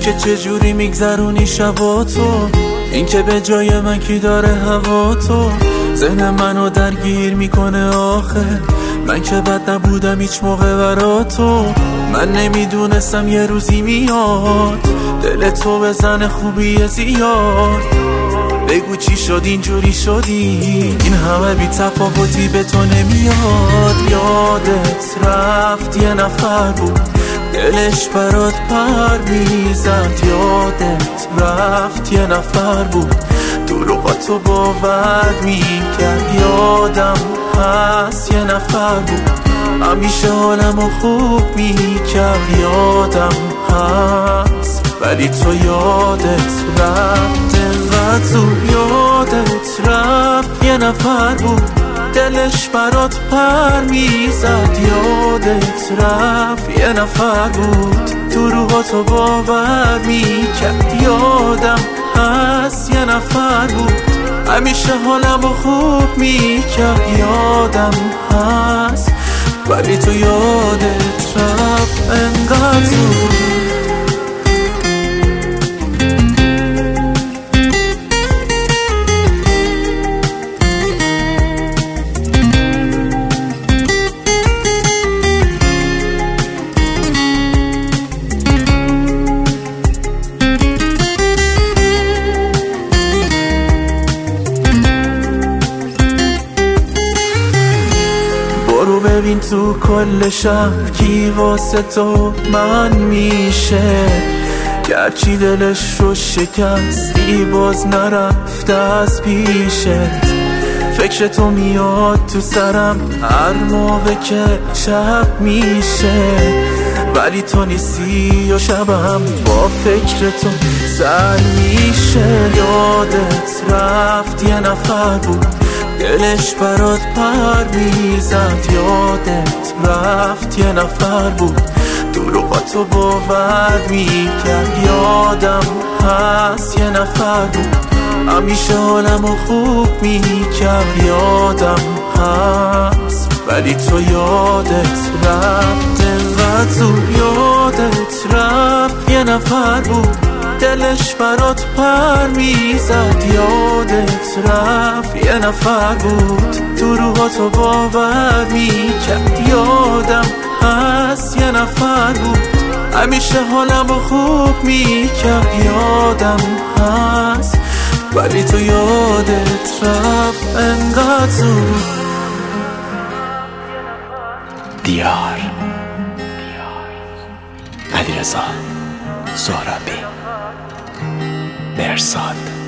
که چجوری میگذرونی شباتو، این که به جای من کی داره هوا تو. ذهن منو درگیر میکنه آخه، من که بد نبودم هیچ موقع برا تو. من نمیدونستم یه روزی میاد دل تو بزنه خوبی زیاد. بگو چی شد اینجوری شدی، این همه بی تفاوتی به تو نمیاد. یادت رفت یه نفر بود دلش برات پر میزد. یادت رفت یه نفر بود دروغاتو باور میکرد. یادم هست یه نفر بود همیشه حالمو خوب میکرد. یادم هست ولی تو یادت رفت انقدر زود. یادت رفت یه نفر بود دلش برات پر میزد. یادت رفت یه نفر بود دروغاتو باور میکرد. یادم هست یه نفر بود همیشه حالمو خوب میکرد. یادم هست ولی تو یادت رفت انقدر زود. برو ببین تو کل شهر کی واسه تو من میشه. گرچی دلش رو شکستی باز نرفته از پیشت. فکر تو میاد تو سرم هر موقع که شب میشه. ولی تو نیستی و شبم با فکر تو سر میشه. یادت رفت یه نفر بود دلش برات پر میزد. یادت رفت یه نفر بود دروغاتو باور میکرد. یادم هست یه نفر بود همیشه حالمو خوب میکرد. یادم هست ولی تو یادت رفت انقدر زود. یادت رفت یه نفر بود دلش برات پر میزد. یادت رفت یه نفر بود دروغاتو باور میکرد. یادم هست یه نفر بود همیشه حالمو خوب میکرد. یادم هست ولی تو یادت رفت انقدر زود. دیار علیرضا سهرابی مرصاد.